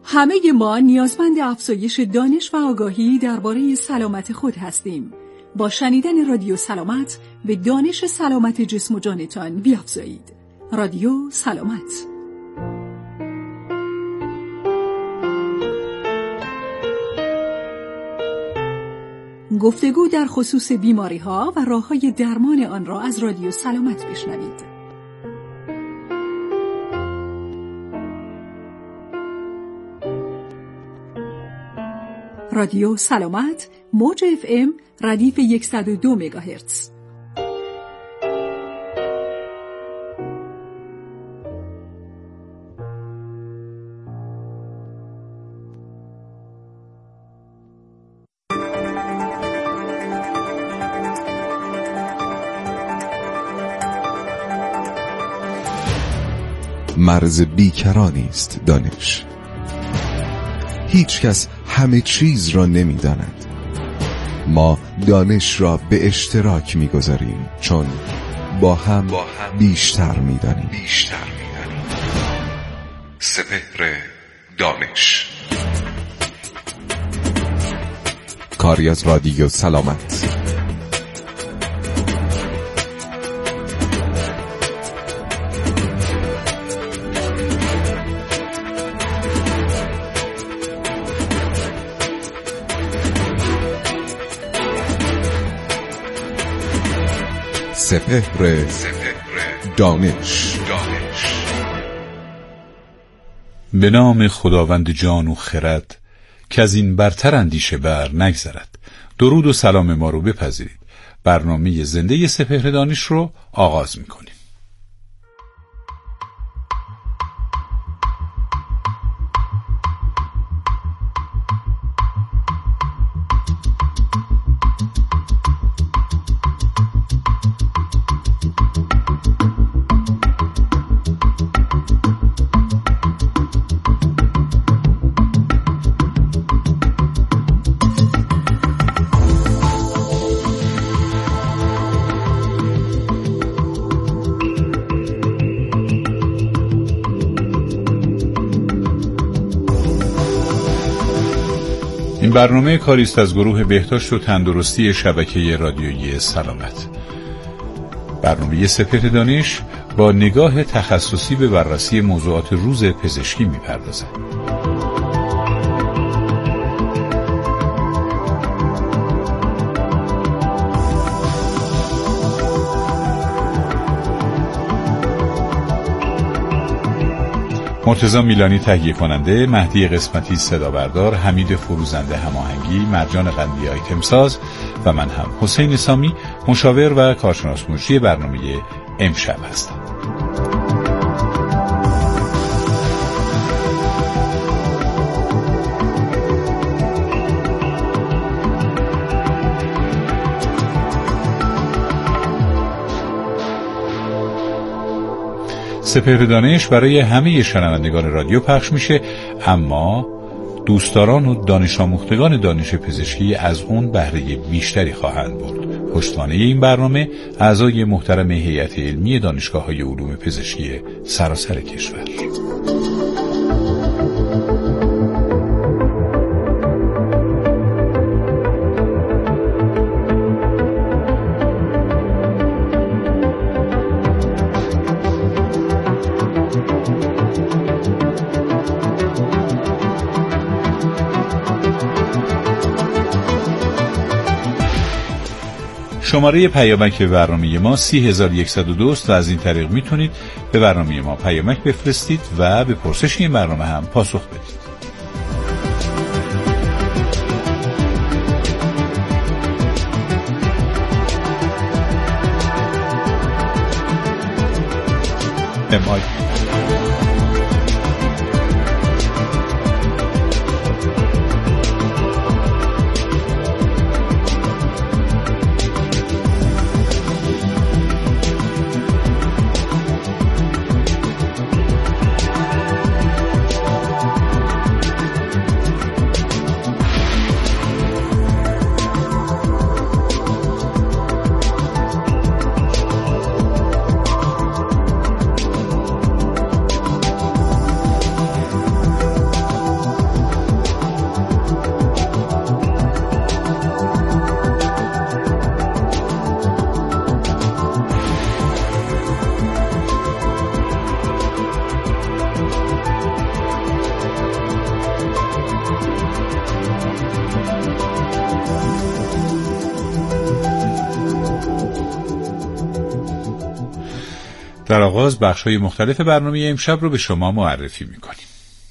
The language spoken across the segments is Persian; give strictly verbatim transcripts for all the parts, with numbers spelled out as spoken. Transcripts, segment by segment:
همه ما نیازمند افزایش دانش و آگاهی درباره سلامت خود هستیم. با شنیدن رادیو سلامت به دانش سلامت جسم و جانتان بیافزایید. رادیو سلامت. گفتگو در خصوص بیماری‌ها و راه‌های درمان آن را از رادیو سلامت بشنوید. رادیو سلامت، موج اف ام، ردیف صد و دو مگاهرتز. مرز بیکرانی است دانش. هیچ کس همه چیز را نمی داند. ما دانش را به اشتراک می گذاریم چون با هم, با هم بیشتر می دانیم. بیشتر می دانیم. سپهر دانش، کاری از رادیو سلامت. سپهر دانش. به نام خداوند جان و خرد که از این برتر اندیشه بر نگذرد. درود و سلام ما رو بپذیرید. برنامه زنده سپهر دانش رو آغاز می‌کنیم. این برنامه کاری است از گروه بهداشت و تندرستی شبکه رادیویی سلامت. برنامه سپهر دانش با نگاه تخصصی به بررسی موضوعات روز پزشکی می‌پردازد. مرتضی میلانی تهیه کننده، مهدی قسمتی صدا بردار، حمید فروزنده هماهنگی، مرجان قندی آیتم ساز و من هم حسین سامی مشاور و کارشناس مجری برنامه امشب هستم. سپهر دانش برای همه شنوندگان رادیو پخش میشه، اما دوستداران و دانش آموختگان دانش پزشکی از اون بهره بیشتری خواهند برد. پشتوانه این برنامه اعضای محترم هیئت علمی دانشگاه‌های علوم پزشکی سراسر کشور. شماره پیامک برنامه ما سی هزار و صد و دو است و از این طریق میتونید به برنامه ما پیامک بفرستید و به پرسش این برنامه هم پاسخ بدید. امای در آغاز بخش‌های مختلف برنامه امشب رو به شما معرفی می‌کنیم.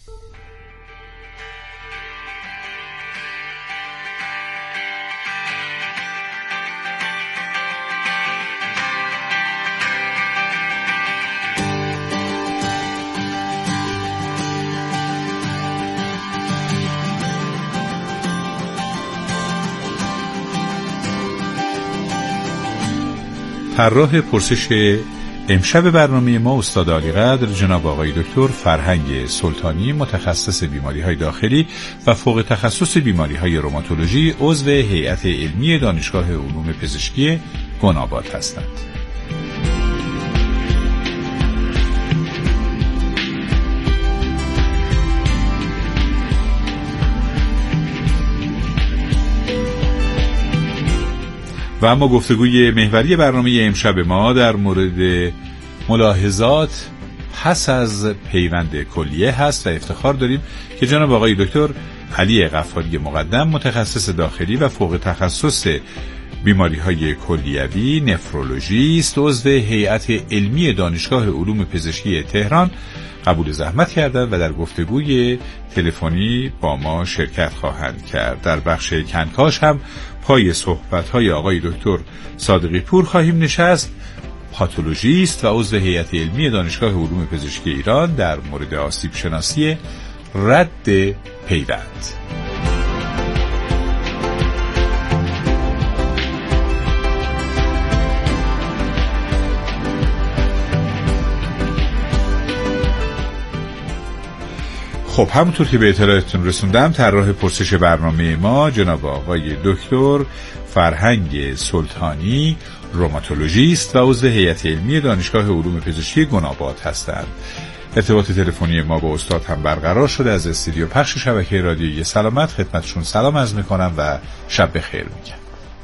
طراح پرسش امشب برنامه ما استاد عالیقدر جناب آقای دکتر فرهنگ سلطانی، متخصص بیماری‌های داخلی و فوق تخصص بیماری‌های روماتولوژی، عضو هیئت علمی دانشگاه علوم پزشکی گناباد هستند. و اما گفتگوی محوری برنامه امشب ما در مورد ملاحظات پس از پیوند کلیه هست و افتخار داریم که جناب آقای دکتر علی غفاری مقدم، متخصص داخلی و فوق تخصص بیماری‌های کلیوی، نفرولوژیست، عضو هیئت علمی دانشگاه علوم پزشکی تهران، قبول زحمت کردند و در گفتگوی تلفنی با ما شرکت خواهند کرد. در بخش کنکاش هم پای صحبت‌های آقای دکتر صادقی پور خواهیم نشست، پاتولوژیست و عضو هیئت علمی دانشگاه علوم پزشکی ایران، در مورد آسیب شناسی رد پیوند. خب همونطور که به اطلاعتون رسوندم، طراح پرسش برنامه ما جناب آقای دکتر فرهنگ سلطانی، روماتولوژیست و عضو هیئت علمی دانشگاه علوم پزشکی گناباد هستند. ارتباط تلفنی ما با استاد هم برقرار شده. از استودیو پخش شبکه رادیویی سلامت خدمتشون سلام عرض میکنم و شب بخیر میگم.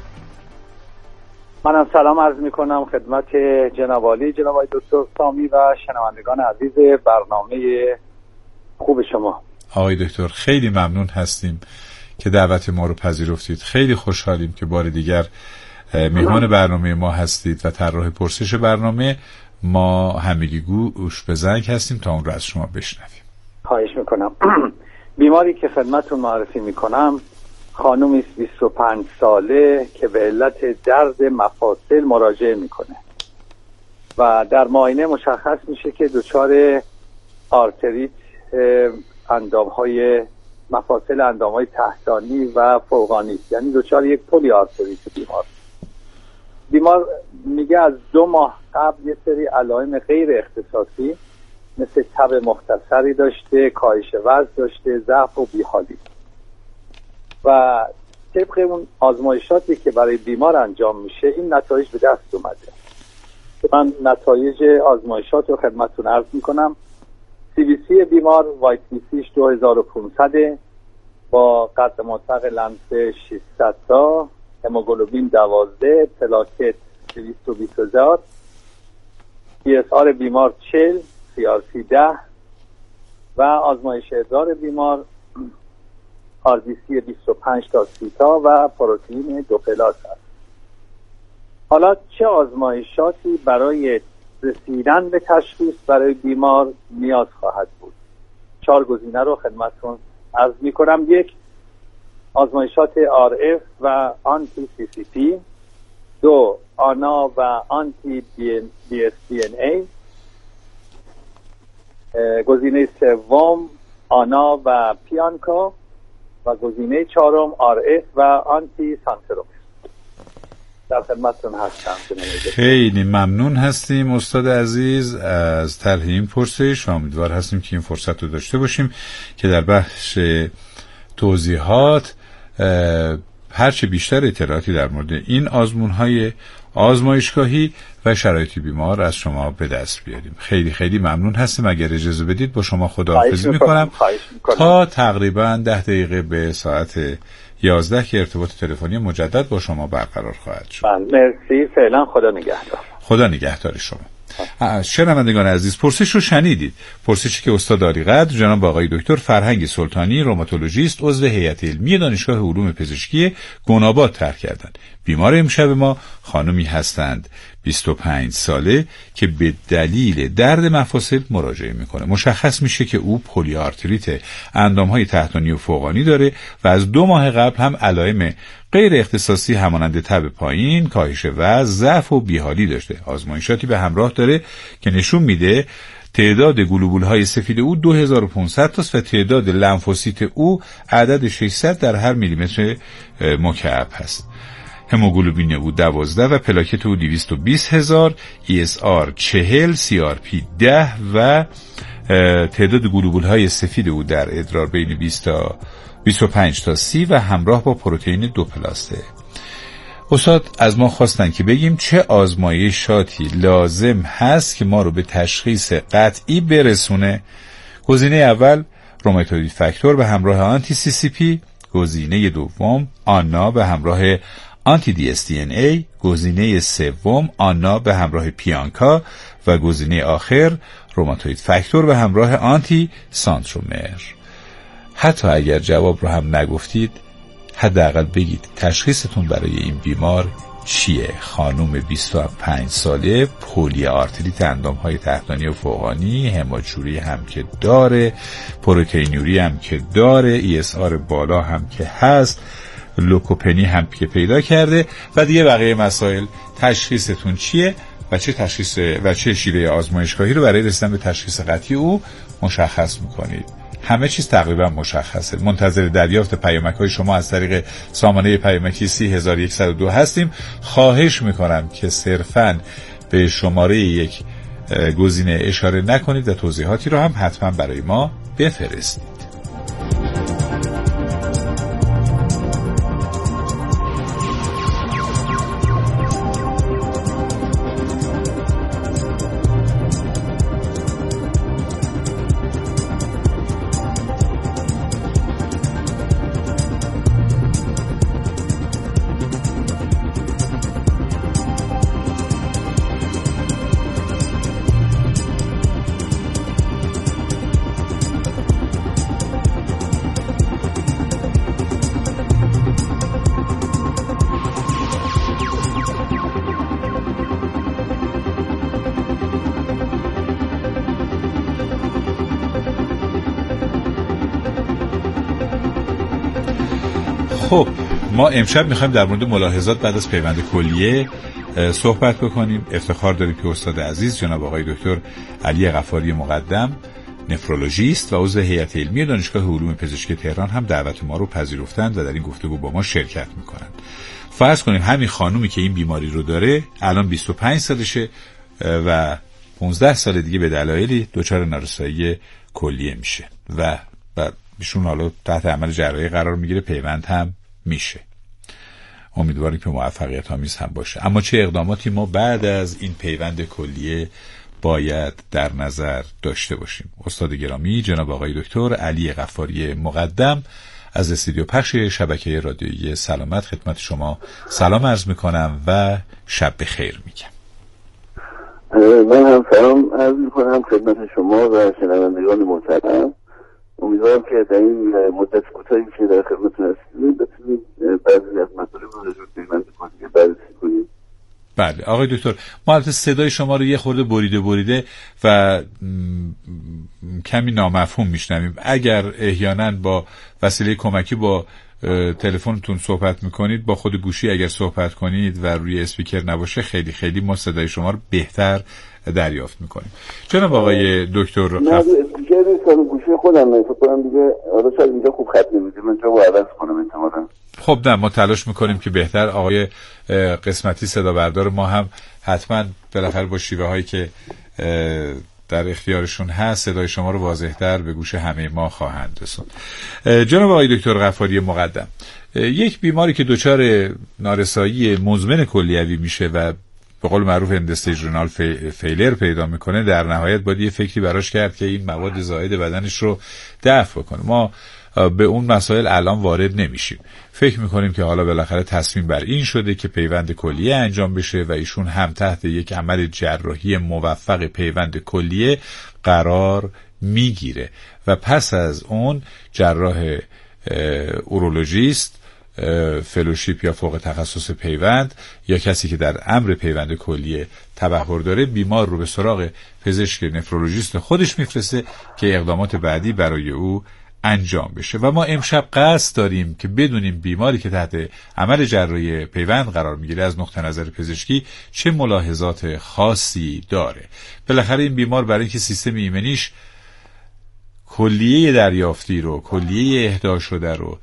منم سلام عرض میکنم خدمت جناب عالی، جناب آقای دکتر سامی و شنوندگان عزیز برنامه خوب شما. آقای دکتر خیلی ممنون هستیم که دعوت ما رو پذیرفتید. خیلی خوشحالیم که بار دیگر مهمان برنامه ما هستید و طراح پرسش برنامه. ما همگی گوش به زنگ هستیم تا اون رو از شما بشنویم. خواهش میکنم. بیماری که خدمتتون معرفی میکنم خانومی است بیست و پنج ساله که به علت درد مفاصل مراجعه میکنه و در معاینه مشخص میشه که دچار آرتریت اندامهای مفاصل اندامهای تحتانی و فوقانی، یعنی دچار یک پلی آرتریت بیمار. بیمار میگه از دو ماه قبل یه سری علائم غیر اختصاصی مثل تب مختصری داشته، کاهش وزن داشته، ضعف و بیحالی و طبق اون آزمایشاتی که برای بیمار انجام میشه این نتایج به دست اومده. من نتایج آزمایشات رو خدمتتون عرض میکنم. سی بی سی بیمار وایت بی سیش دو هزار و پانصد با قد مطلق لمس ششصد تا، هموگلوبین دوازده، پلاکت دویست و بیست هزار، پی اس آر بیمار چهل، سی آر سی ده و آزمایش ادرار بیمار آر بی سی بیست و پنج تا سی تا و پروتئین دو پلاس هست. حالا چه آزمایشاتی برای رسیدن به تشخیص برای بیمار نیاز خواهد بود؟ چهار گزینه رو خدمتتون عرض می‌کنم. یک، آزمایشات آر اف و آنتی سی سی پی. دو، آنا و آنتی دی اس دی ان ای. گزینه سوم آنا و پیانکا و گزینه چهارم آر اف و آنتی سانتروم. در خدمتتون هستم. خیلی ممنون هستیم استاد عزیز از طرح این پرسش. امیدوار هستیم که این فرصت رو داشته باشیم که در بخش توضیحات هرچه بیشتر اطلاعاتی در مورد این آزمون‌های آزمایشگاهی و شرایط بیمار از شما به دست بیاریم. خیلی خیلی ممنون هستیم. اگر اجازه بدید با شما خداحافظی میکنم تا تقریبا ده دقیقه به ساعت یازده که ارتباط تلفنی مجدد با شما برقرار خواهد شد. مرسی. فعلا خدا نگهدار. خدا نگهدار شما. شنوندگان عزیز، پرسش رو شنیدید. پرسشی که استاد عالیقدر جناب آقای دکتر فرهنگ سلطانی، روماتولوژیست، عضو هیئت علمی دانشگاه علوم پزشکی گناباد طرح کردند. بیمار امشب ما خانمی هستند بیست و پنج ساله که به دلیل درد مفاصل مراجعه میکنه. مشخص میشه که او پلی‌آرتریت اندامهای تحتانی و فوقانی داره و از دو ماه قبل هم علائم غیر اختصاصی همانند تب پایین، کاهش وزن، ضعف و بیحالی داشته. آزمایشاتی به همراه داره که نشون میده تعداد گلوبول‌های سفید او دو هزار و پانصد تاست و تعداد لنفوسیت او عدد ششصد در هر میلیمتر مکعب هست. هموگلوبین او دوازده و پلاکت او دویست و بیست هزار، ای اس آر چهل، سی آر پی ده و تعداد گلوبول‌های سفید او در ادرار بین بیست تا بیست و پنج تا سی و همراه با پروتئین دو پلاسته. استاد از ما خواستن که بگیم چه آزمایشاتی لازم هست که ما رو به تشخیص قطعی برسونه. گزینه اول روماتوید فاکتور به همراه آنتی سی سی پی، گزینه دوم آنا به همراه آنتی دی اس دی ان ای، گزینه سوم آنا به همراه پیانکا و گزینه آخر روماتوید فاکتور به همراه آنتی سانترومر. حتی اگر جواب رو هم نگفتید حداقل بگید تشخیصتون برای این بیمار چیه. خانم بیست و پنج ساله، پلی‌آرتریت اندام‌های تحتانی و فوقانی، هماجوری هم که داره، پروتئینوری هم که داره، ای اس آر بالا هم که هست، لوکوپنی هم که پیدا کرده و دیگه بقیه مسائل. تشخیصتون چیه و چه تشخیص و چه شیوه آزمایشگاهی رو برای رسیدن به تشخیص قطعی او مشخص میکنید. همه چیز تقریبا مشخصه. منتظر دریافت پیامک‌های شما از طریق سامانه پیامکی سی هزار و صد و دو هستیم. خواهش میکنم که صرفاً به شماره یک گزینه اشاره نکنید و توضیحاتی رو هم حتما برای ما بفرستید. خب ما امشب میخوایم در مورد ملاحظات بعد از پیوند کلیه صحبت بکنیم. افتخار داریم که استاد عزیز جناب آقای دکتر علی غفاری مقدم، نفرولوژیست و عضو هیئت علمی دانشگاه علوم پزشکی تهران هم دعوت ما رو پذیرفتند و در این گفتگو با ما شرکت میکنند. فرض کنیم همین خانومی که این بیماری رو داره الان بیست و پنج سالشه و پانزده سال دیگه به دلایلی دچار نارسایی کلیه میشه و ایشون حالا تحت عمل جراحی قرار میگیره، پیوند هم میشه. امیدواریم که موفقیت آمیز هم باشه. اما چه اقداماتی ما بعد از این پیوند کلیه باید در نظر داشته باشیم؟ استاد گرامی جناب آقای دکتر علی غفاری مقدم از استودیو پخش شبکه رادیویی سلامت خدمت شما سلام عرض میکنم و شب بخیر میگم. من هم سلام عرض میکنم خدمت شما و شنوندگان محترم. امیدوارم که در این مدت کوتاهی که در خدمتتون هستیم بتونید بعضی از مطالب رو راجع به پیوند کلیه بررسی کنیم. بله آقای دکتر، ما البته صدای شما رو یه خورده بریده بریده و کمی نامفهوم میشنویم. اگر احیانا با وسیله کمکی با تلفنتون صحبت میکنید، با خود گوشی اگر صحبت کنید و روی اسپیکر نباشه، خیلی خیلی ما صدای شما رو بهتر دریافت میکنیم. جناب آقای دکتر نه اسپیکر نیست، گوشی خودم فکر کنم دیگه حالا شاید اینجا خوب خط نمیده، من جواب عوض کنم احتمالاً. خب نه ما تلاش میکنیم که بهتر. آقای قسمتی صدا بردار ما هم حتما بالاخره با شیوه هایی که در اختیارشون هست صدای شما رو واضح‌تر به گوش همه ما خواهند رسوند. جناب آقای دکتر غفاری مقدم، یک بیماری که دچار نارسایی مزمن کلیوی میشه و به قول معروف اند استیج رینال فیلر پیدا میکنه، در نهایت باید یه فکری براش کرد که این مواد زائد بدنش رو دفع کنه. ما به اون مسائل الان وارد نمیشیم. فکر میکنیم که حالا بالاخره تصمیم بر این شده که پیوند کلیه انجام بشه و ایشون هم تحت یک عمل جراحی موفق پیوند کلیه قرار میگیره و پس از اون جراح اورولوژیست فلوشیپ یا فوق تخصص پیوند یا کسی که در امر پیوند کلیه تبحر داره، بیمار رو به سراغ پزشک نفرولوژیست خودش میفرسته که اقدامات بعدی برای او انجام بشه. و ما امشب قصد داریم که بدونیم بیماری که تحت عمل جراحی پیوند قرار میگیره از نقطه نظر پزشکی چه ملاحظات خاصی داره. بالاخره این بیمار برای اینکه سیستم ایمنیش کلیه دریافتی رو، کلیه اهدا شده رو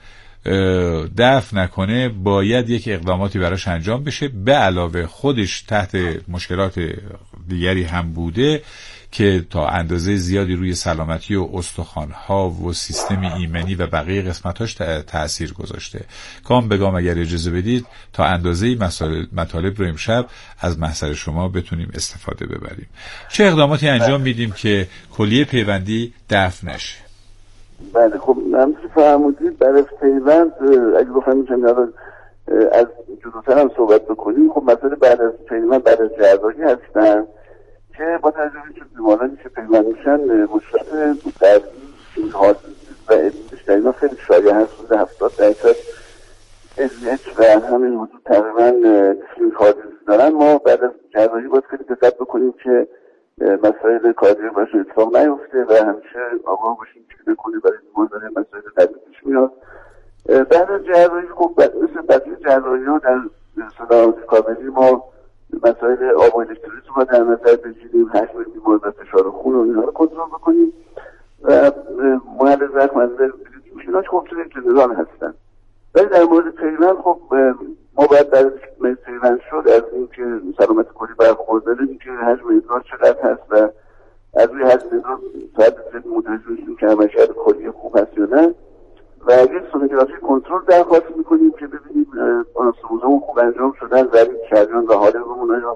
دفع نکنه، باید یک اقداماتی براش انجام بشه. به علاوه خودش تحت مشکلات دیگری هم بوده که تا اندازه زیادی روی سلامتی و استخوان‌ها و سیستم ایمنی و بقیه قسمتاش تأثیر گذاشته. گام به گام اگر اجازه بدید تا اندازه مطالب رو امشب از محضر شما بتونیم استفاده ببریم. چه اقداماتی انجام میدیم که کلیه پیوندی دفع نشه؟ بله، خب همچنین فرمودید برای پیوند اگه بخوایم میشم از جلوتر هم صحبت بکنیم، خب مثلا بعد از پیوند بعد از جراحی هستن که با تجربه که بیمارانی که پیوند میشن مشکلات قلبی و ادیدش در اینا خیلی شایع هست. حدود هفتاد درصد ادیدش و همین حدود تقریبا دیسلیک حادث دارن. ما بعد از جراحی باید خیلی دقت بکنیم که مسائل کاردیو باشه اتفاق نیفته و همیشه آگاه باشیم که بکنیم برای بیمار داره مسائل قلبی پیش میاد. بعد از جراحی خب مثل بقیه جراحی ها در سلامت کاملی ما مسائل آب و الکترولیت رو در نظر بگیریم، حجم بیمار و فشار خون و اینها رو کنترل بکنیم و محل زخم از اینا خب چه جنرال هستن. ولی در مورد پیوند خب ما باید در پیوند شد از اینکه سلامت کلی برخورداره اینکه حجم ادرار چقدر هست و از روی حجم ادرار باید متوجه بشیم که عملکرد کلی خوب هست یا نه و اگه سونوگرافی کنترل درخواست میکنیم که ببینیم آناسموزمون خوب انجام شدن، ضریب شریان و حالمون یا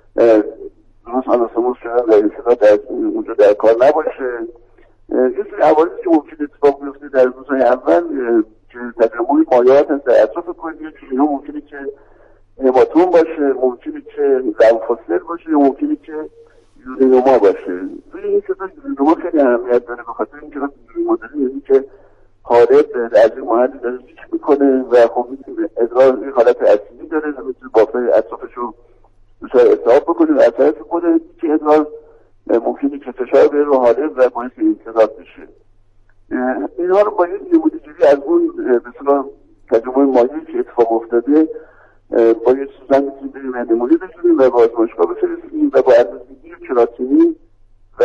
درست آناسموز شدن و انسداد در اونجا در کار نباشه. یه سری عوارضی که ممکن اتفاق بیفته در روزهای اول که تجمع مایعات هست در اطراف کلیه که اینا ممکنه که هماتوم باشه، ممکنه که لمفوسیل باشه یا ممکنه که یورینوما باشه. توی این کسا یورینوما خیلی اهمیت داره به خاطر اینکه یورینوما داره یعنی که حالت از این محلی داره پیش میکنه و خب میتونه ادرار این حالت اسیدی داره و میتونه بافه اطرافش رو دچار التهاب بکنه و اثرات خود که ادرار ممکنه که فشار بیاره رو حالت و باعث انسداد بشه. اینها رو باید نموده‌گیری از اون به اصطلاح تجمع مایعی که اتفاق افتاده باید سوزن میتونیم بریم و نمونه بگیریم و با آزمایشگاه بفرستیم و با اندازه‌گیری کراتینین و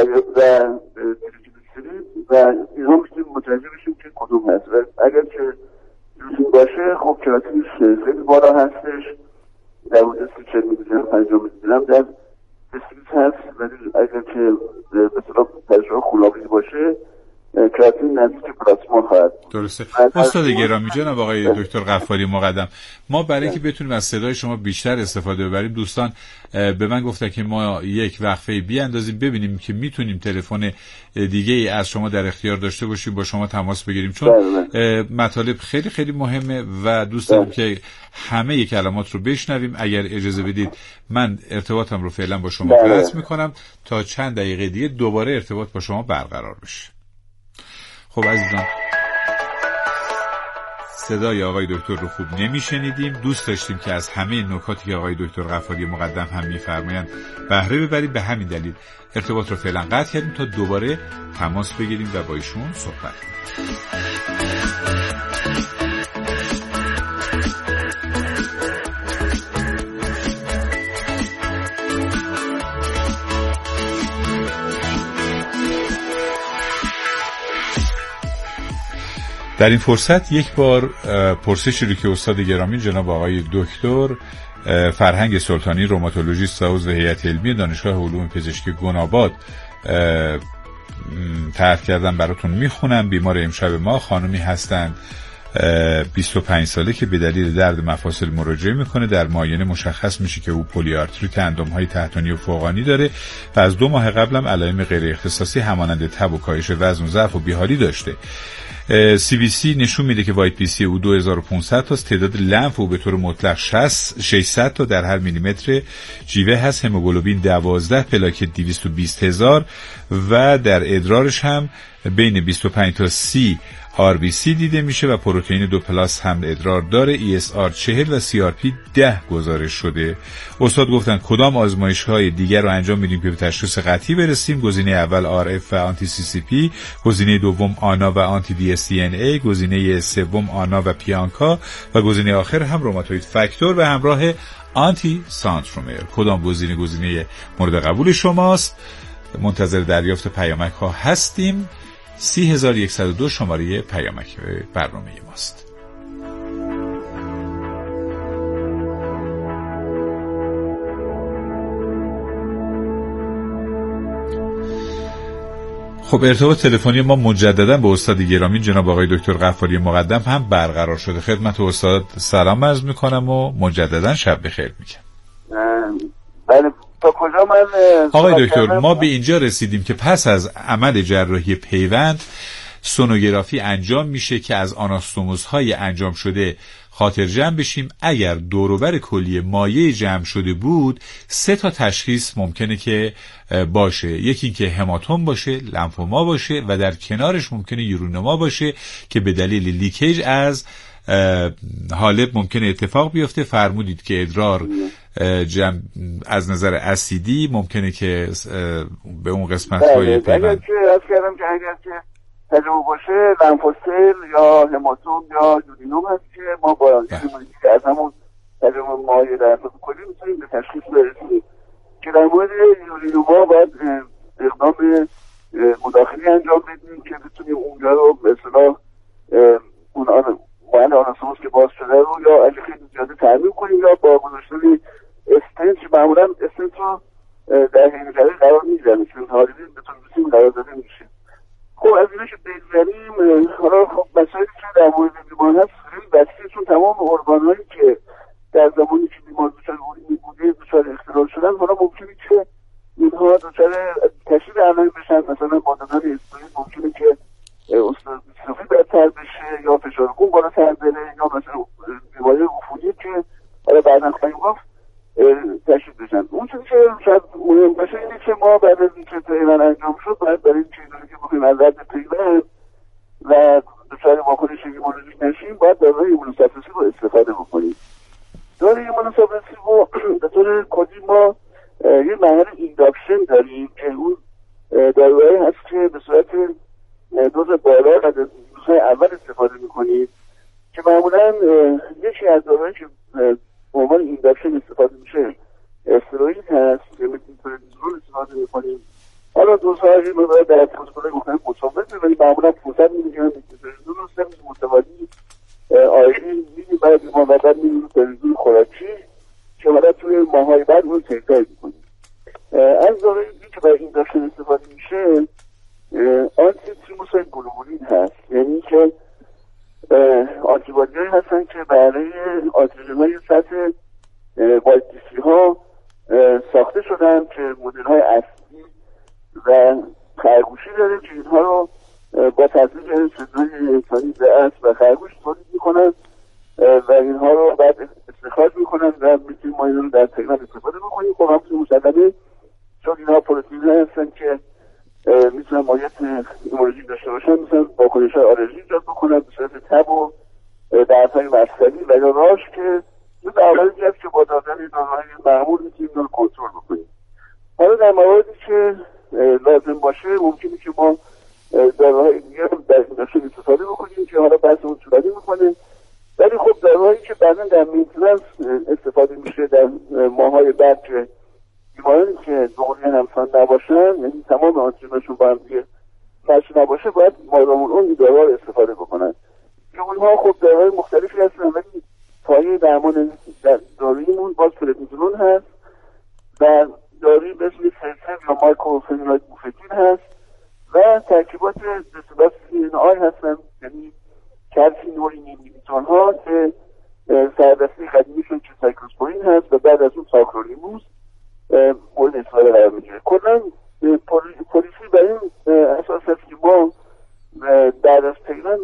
تریگلیسیرید و اینها میتونیم متوجه بشیم که کدوم هست و اگر که روتین باشه خب کراتینش خیلی بالا هستش، در حدود سی چهل میلی گرم پنجاه میلی گرم در دستریس هست. ولی اگر که به اصطلاح تجربه خونابی باشه کراتین نزدیک پلاسما خواهد. درسته. استاد گرامی جناب آقای دکتر غفاری مقدم، ما برای اینکه بتونیم از صدای شما بیشتر استفاده ببریم دوستان به من گفتن که ما یک وقفه بیاندازیم ببینیم که میتونیم تلفن دیگه ای از شما در اختیار داشته باشیم با شما تماس بگیریم چون مطالب خیلی خیلی مهمه و دوست دارم که همه ی کلمات رو بشنویم. اگر اجازه بدید من ارتباطم رو فعلا با شما قطع میکنم تا چند دقیقه دیگه دوباره ارتباط با شما برقرار بشه. خب عزیزان صدای آقای دکتر رو خوب نمیشنیدیم. دوست داشتیم که از همه نکاتی که آقای دکتر غفاری مقدم هم میفرمایند بهره ببریم، به همین دلیل ارتباط رو فعلا قطع کردیم تا دوباره تماس بگیریم و با ایشون صحبت کنیم. در این فرصت یک بار پرسشی رو که استاد گرامی جناب آقای دکتر فرهنگ سلطانی روماتولوژیست و عضو هیئت علمی دانشگاه علوم پزشکی گناباد طرح کردم براتون میخونم. بیمار امشب ما خانمی هستند بیست و پنج ساله که به دلیل درد مفاصل مراجعه میکنه. در معاینه مشخص میشه که او پلی‌آرتریت اندام‌های تحتانی و فوقانی داره و از دو ماه قبلم علائم غیر اختصاصی همانند تب و کاهش وزن و ضعف و بیحالی داشته. سی بی سی نشون میده که وایت پی سی او دو هزار و پانصد تاست. تعداد لنف او به طور مطلق ششصد تا در هر میلیمتر جیوه هست. هموگلوبین دوازده، پلاکت دویست و بیست هزار و در ادرارش هم بین بیست و پنج تا سی آر بی سی دیده میشه و پروتئین دو پلاس حمل ادرار داره. ای اس آر چهل و سی آر پی ده گزارش شده. استاد گفتن کدام آزمایش‌های دیگر رو انجام میدیم که به تشخیص قطعی برسیم؟ گزینه اول آر اف و آنتی سی سی پی، گزینه دوم آنا و آنتی دی اس دی ان ای، گزینه سوم آنا و پیانکا و گزینه آخر هم روماتوید فاکتور و همراه آنتی سانترومر. کدام گزینه گزینه مورد قبول شماست؟ منتظر دریافت پیامک ها هستیم. سی هزار و یکصد و دو شماره پیامک برنامه ماست. خب ارتباط تلفنی ما مجددا با استاد گرامی جناب آقای دکتر غفاری مقدم هم برقرار شده. خدمت استاد سلام عرض میکنم و مجددا شب بخیر میگم. بله تا کجا من آقای دکتر ما به اینجا رسیدیم که پس از عمل جراحی پیوند سونوگرافی انجام میشه که از آناستوموزهای انجام شده خاطر جمع بشیم. اگر دوروبر کلیه مایع جمع شده بود سه تا تشخیص ممکنه که باشه. یکی این که هماتوم باشه، لمفوما باشه و در کنارش ممکنه یورونوما باشه که به دلیل لیکیج از حالب ممکنه اتفاق بیفته. فرمودید که ادرار جمع از نظر اسیدی ممکنه که به اون قسمت های پیوند اگر که از کردم که اگر که تجربه باشه لمفوسل یا هماتوم یا یورینوم هست که ما با که از همون تجربه مایع در اصلاف کلی میتونیم به تشخیص برسیم که در مورد یورینوما باید اقدام مداخلی انجام بدیم که بتونیم اونجا رو به اصطلاح اون باید آناسوموس که باز شده رو یا اگه خیلی زیاده ترمیم کنیم یا با گذاشتن استنت که معمولا استنت رو در حین جراحی قرار میزنه که حالی بتون بسیم قرار داده میشه. خب از اینه که بگذاریم حالا خب مسائلی که در مورد بیمار هست خیلی بسیده چون تمام ارگانهایی که در زمانی که بیمار دچار اوریمی بوده دچار اختلال شدن حالا ممکنه که اینها دچار تشدید علائم بشن. مثلا با دادن استروئید ممکنه که استروفی بدتر بشه یا فشار خون بالاتر بره یا مثلا بیماری عفونی که حالا بعدا خواهیم گفت تشدید بشن. اون چیزی که شاید مهم باشه اینه که ما بعد از اینکه پیوند انجام شد باید برای این چیزی که بخوایم از رد پیوند و دچار واکنش ایمونولوژیک نشیم باید داروهای ایمونوساپرسی رو استفاده بکنیم. داروهای ایمونوساپرسی رو به طور کلی ما یه مرحله اینداکشن داریم که اون داروهایی هست که به صورت دوز بالا و دوزهای اول استفاده میکنیم که معمولا یکی از داروهایی که به عنوان اینداکشن استفاده میشه استروئید هست که متیلپرنیزول استفاده میکنیم. حالا دوزهای مقدار در پروتکل‌های مختلف متفاوته ولی معمولا پانصد میلی گرم متیلپرنیزول رو سه روز متوالی آیدین میدیم برای بیمار و بعد میدیم پرنیزول خوراکی که حالا توی ماهای بعد اون تکرار میکنیم. از داروهایی که برای اینداکشن استفاده میشه آنتی تیموسین گلوبولین هست، یعنی که آنتیبادی‌هایی هستن که برای آنتیژن‌های سطح وایت دی سی ها ساخته شدن که مدل‌های اصلی و خرگوشی داره که اینها رو با تزریق سلول‌های انسانی به اسب و خرگوش تولید میکنن و اینها رو بعد استخراج میکنن و میتونیم ما اینها رو در تکنان استفاده بکنیم. خب همچنین مسلمه چون اینها پروتئین‌هایی هستن که میتونن مایعات ایمونولوژیک داشته باشن، مثلا واکنش‌های آلرژی ایجاد بکنن به صورت تب و دردهای مفصلی و یا راش که این عوارضی هست که با دادن داروهای معمول میتونیم اینا رو کنترل بکنیم. حالا در مواردی که لازم باشه ممکنه که ما داروهای دیگه رو در اینداکشن استفاده بکنیم که حالا بحث اون طولانی میکنه. ولی خب داروهایی که بعدا در مینتیننس استفاده میشه در ماهای بعد که بیمارانی که دوری همسان نباشن، یعنی تمام آنتیژنشون با هم دیگه فرش نباشه، باید مادامون اون داروها رو استفاده بکنن که اونها خب داروهای مختلفی هستن ولی پایه درمان داروییمون باز پرنیزولون هست و داروی مثل سلسل یا مایکروفنولاید بوفتین هست و ترکیبات دسیلاس سی ان آی هستن، یعنی کلسینورین اینهیبیتور ها که سردستی قدیمیشون که سایکلوسپورین هست و بعد از اون ساکرولیموس مورد استفاده قرار میگیره. کلا پلیسی بر این اساس هست که ما بعد از پیوند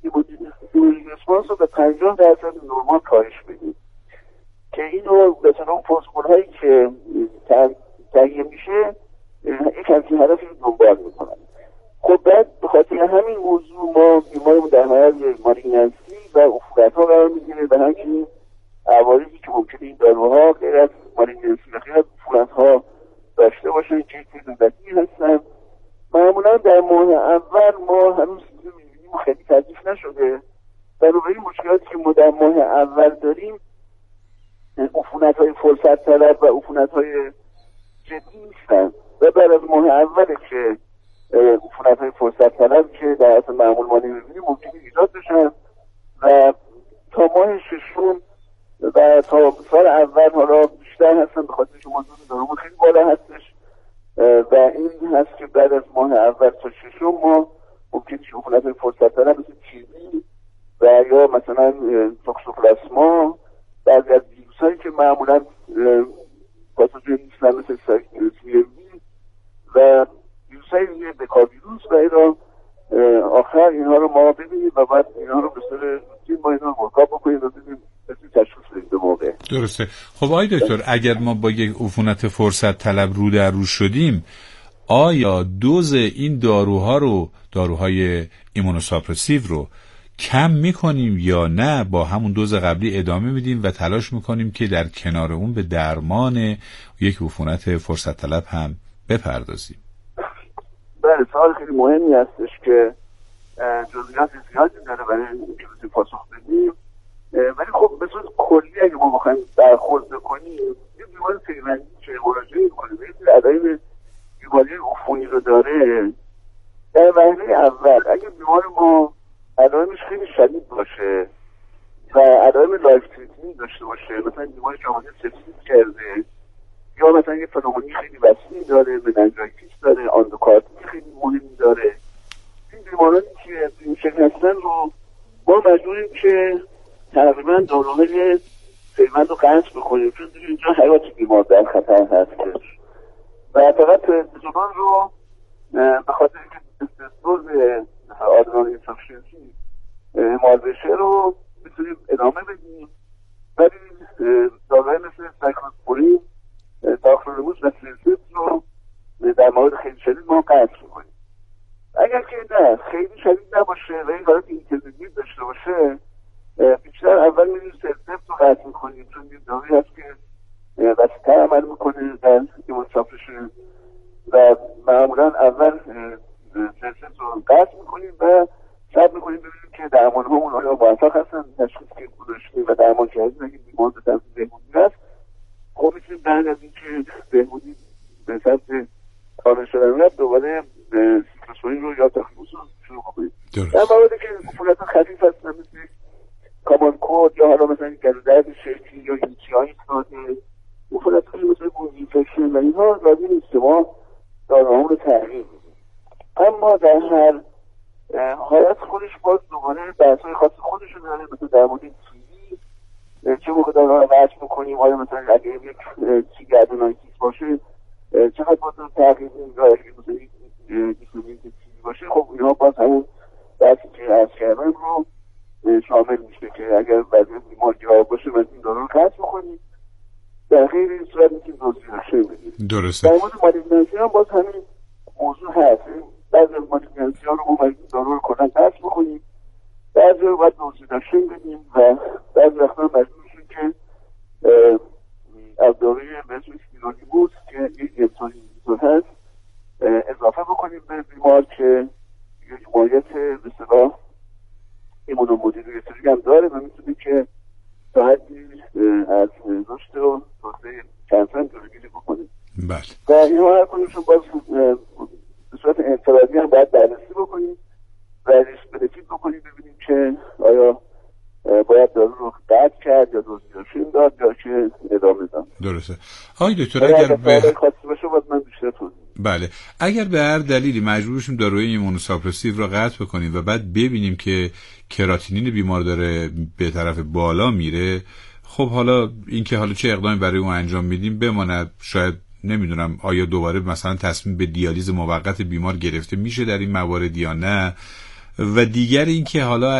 ایمونی ریسپانس رو به پنجاه درصد نرمال کاهش بدیم که اینو به طور اون پروتکل هایی که تهیه میشه یک همچین هدفی دنبال میکنن. خب بعد به خاطر همین موضوع ما بیمارمون در حالت مالگنانسی و عفونت‌ها قرار میگیره و همچنین عوارضی که ممکنه این داروها غیر از مالگنانسی و غیر از عفونت‌ها داشته باشن که تداوی هستن. معمولا در ماه اول ما هنوز می‌بینیم خیلی تضعیف نشده. بنابراین مشکلاتی که ما در ماه اول داریم عفونت‌های فرصت طلب و عفونت‌های جدی نیستن و بعد از ماه اوله که عفونت‌های فرصت طلب که در اصل معمول ما نمی‌بینیم ممکنه ایجاد بشن و تا ماه ششم و تا سال اول حالا بیشتر هستن به خاطر که موضوع دارومون خیلی بالا هستش و این هست که بعد از ماه اول تا ششم ما ممکنه عفونت‌های فرصت طلب مثل تی‌بی و یا مثلا توکسوپلاسما بعضی از ویروس‌هایی که معمولاً پاتوژن نیستن مثل سی ام وی و ویروس‌های دیگه بکا ویروس و اینا آخر اینها رو ما ببینیم و بعد اینها رو به صورت روتین ما اینا رو مرکاب بکنیم و ببینیم تشخیص بدیم به موقع. درسته. خب آقای دکتر اگر ما با یک عفونت فرصت طلب رو در رو شدیم آیا دوز این داروها رو داروهای ایمونوساپرسیو رو کم میکنیم یا نه با همون دوز قبلی ادامه میدیم و تلاش میکنیم که در کنار اون به درمان یک عفونت فرصت طلب هم بپردازیم؟ بله سوال خیلی مهمی هستش که جزئیات زیادی داره برای اینکه پاسخ بدیم، ولی خب به صورت کلی اگه ما بخوایم برخورد بکنیم یه بیماری پیوندی که مراجعه میکنیم یه علائم بیماری عفونی رو داره در وهله اول اگه بیمار ما علائمش خیلی شدید باشه و علائم لایف تریتمنت داشته باشه مثلا بیماری که آماده سپسیس کرده یا مثلا یه فنومنی خیلی وسیع داره مننجایتیس داره آندوکاردی خیلی مهمی داره این بیمارانی که این شکل هستن رو ما مجبوریم که تقریبا داروهای پیوند رو قطع بکنیم چون اینجا حیات بیمار در خطر هستش و فقط پروژسترون رو به خاطر اینکه دوز آدرنال اینسافشنسی اعمال بشه رو میتونیم ادامه بدیم ولی داروهای مثل سایکلوسپورین داکلوروموس و سیلسیت رو در مورد خیلی شدید ما قطع میکنیم. اگر که نه خیلی شدید نباشه و این حالت اینترمدیت داشته باشه بیشتر اول میریم سیلسیت رو قطع میکنیم چون این داروی هست که وسیع‌تر عمل میکنه در ایمونوساپرشن و معمولا اول سیلسیت رو قطع میکنیم و صبر میکنیم ببینیم که درمان همون آیا موفق هستن تشخیص که گذاشتیم و درمان کردیم اگه بیمار به طرف بهبودی هست خب میتونیم بعد از اینکه بهبودی به سمت کامل شدن رفت دوباره سیکلوسپورین رو یا تاخیبوس رو شروع کنیم. در مواردی که عفونت خفیف هستن مثل کامان کود یا حالا مثلا گلودرد شرکی یا هیچیایی ساده عفونت خیلی مثل بوز اینفکشن و اینها لازم نیست ما داروهامون رو تغییر بدیم. اما در هر حالت خودش باز دوباره بحث‌های خاص خودش رو داره مثل در مورد تی‌بی چه موقع داروها رو قطع می‌کنیم آیا مثلا اگه یک تی‌بی ادنوایتیس باشه چقدر باز رو تغییر بدیم یا اگه مثلا یک دیسومینت تی‌بی باشه خب اینها باز همون بحثی که عرض کردم رو شامل میشه که اگر وضعیت بیمار گراه باشه من این دارو رو قطع می‌کنیم در غیر این صورت میتونیم دوزیشن بدیم. درسته. در مورد مالیگنانسی هم باز همین موضوع هست. بعضی از مالیگنانسی ها رو ما باید دارو رو کلا قطع بکنیم بعضی رو باید دوزیشن بدیم و بعضی وقتا مجبور میشیم که از داروی مثل اسپیرونیبوس که یک انسولین هست اضافه بکنیم به بیمار که یک مایت به اصطلاح ایمونومودیولیتوری هم داره و میتونه که تا حدی از رشد و توسعه کنسر جلوگیری بکنه. بله. و اینها هر کدومشون باز به صورت انفرادی هم باید بررسی بکنیم و ریسک بنفیت بکنیم ببینیم که آیا باید دارو رو قطع کرد یا دوزیشن داد یا که ادامه داد. درسته. آقای دکتر اگر به خاصی باشه باید من بیشتر توضیح. بله. اگر به هر دلیلی مجبور بشیم داروی ایمونوساپرسیو رو قطع بکنیم و بعد ببینیم که کراتینین بیمار داره به طرف بالا میره خب حالا اینکه حالا چه اقدامی برای اون انجام میدیم بماند شاید نمیدونم آیا دوباره مثلا تصمیم به دیالیز موقت بیمار گرفته میشه در این موارد یا نه و دیگر اینکه حالا